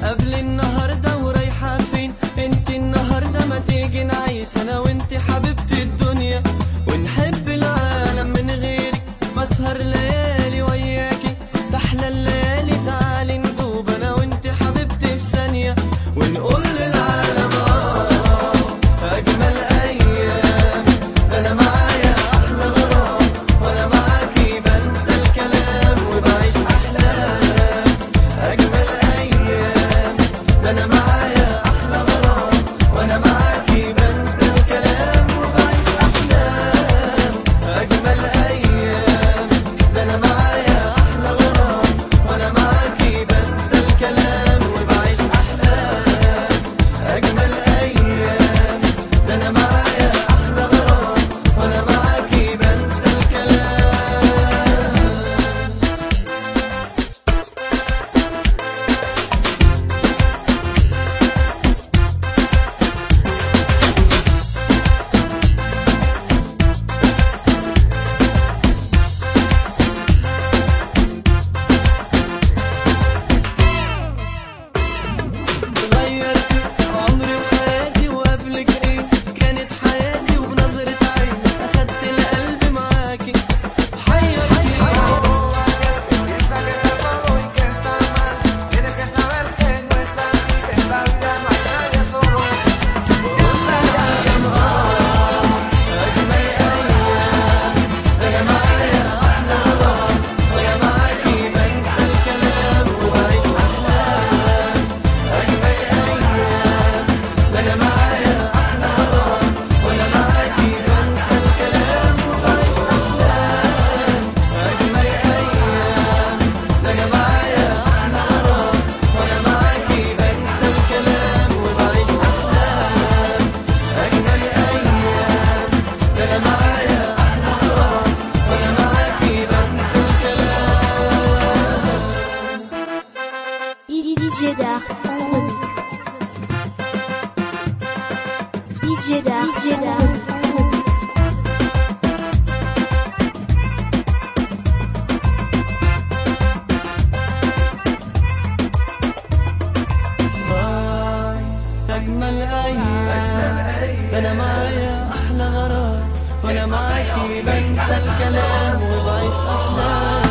قبل النهارده ورايحه فين؟ انت النهارده ما تيجي نعيش انا وانت حبيبتي الدنيا، ونحب العالم من غيرك، بسهر ليالي وياكي تحلى الليالي. تعالي ندوب انا وانت حبيبتي في ثانيه، ونقول للعالم اجمل ايام. ده انا معايا احلى غرام، وانا معاكي بنسى الكلام وبعيش احلام. اجمل ايام، ده انا معايا احلى غرام، وانا معاكي بنسى الكلام وبعيش احلام. اجمل ايام، ده انا معايا احلى غرام، وانا معاكي بنسى الكلام وبعيش احلام. اجمل ايام، ده انا معايا احلى غرام، وانا معاكي بنسى الكلام. غيرتي عمري وحياتي، وقبلك ايه كانت حياتي، وبنظرة عينك اخدت القلب معاكي حيرتي. Piensa que está solo y que está mal. Tienes que saber que no es así, que en la vida no hay nadie solo. Siempre hay alguien más. أجمل أيام، ده أنا معايا أحلى غرام، وأنا معاكي بنسى الكلام وبعيش أحلام. أجمل أيام، ده أنا معايا أحلى غرام، وأنا معاكي بنسى الكلام وبعيش أحلام. أجمل أيام، ده أنا معايا أحلى غرام، وأنا معاكي بنسى الكلام وبعيش أحلام. أجمل أيام، ده أنا معايا أحلى غرام، وأنا معاكي بنسى الكلام. DJ Dark en remix. DJ Dark en remix. أجمل أيام، ده أنا معايا أحلى غرام، وأنا معاكي بنسى الكلام وبعيش أحلام.